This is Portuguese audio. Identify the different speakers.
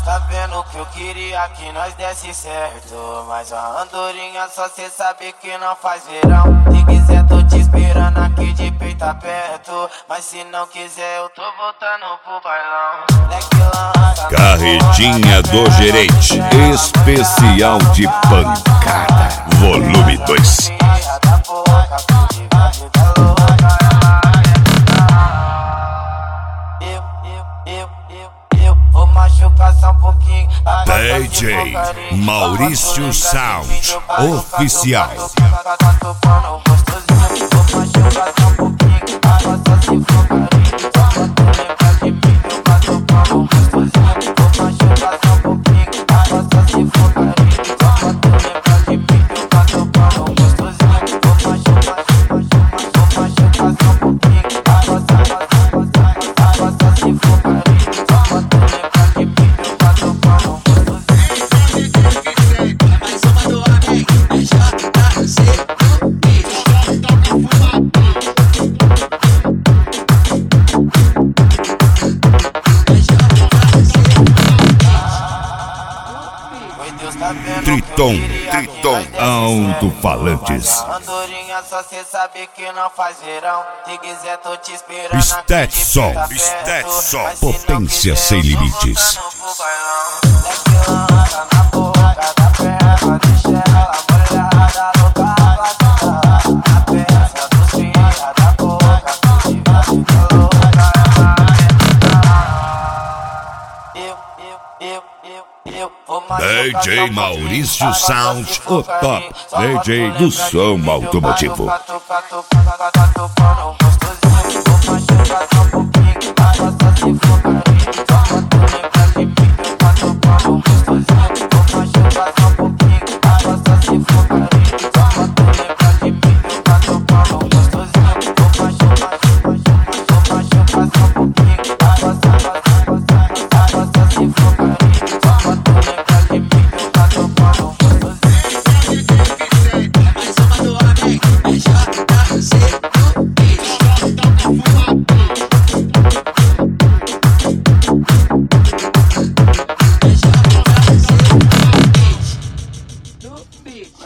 Speaker 1: sabendo que eu queria que nós desse certo, mas a andorinha só cê sabe que não faz verão. Se quiser tô te esperando aqui de peito aberto, mas se não quiser eu tô voltando pro bailão.
Speaker 2: Carretinha do Gerente, especial de pancada, volume 2.
Speaker 1: Vou machucar só um pouquinho.
Speaker 2: DJ Maurício Sound Oficial. Triton, alto-falantes.
Speaker 1: Andorinha só cê sabe que não faz verão. Se quiser tô te esperando.
Speaker 2: Stetson, potência sem limites. DJ Maurício Sound, o top DJ do som automotivo.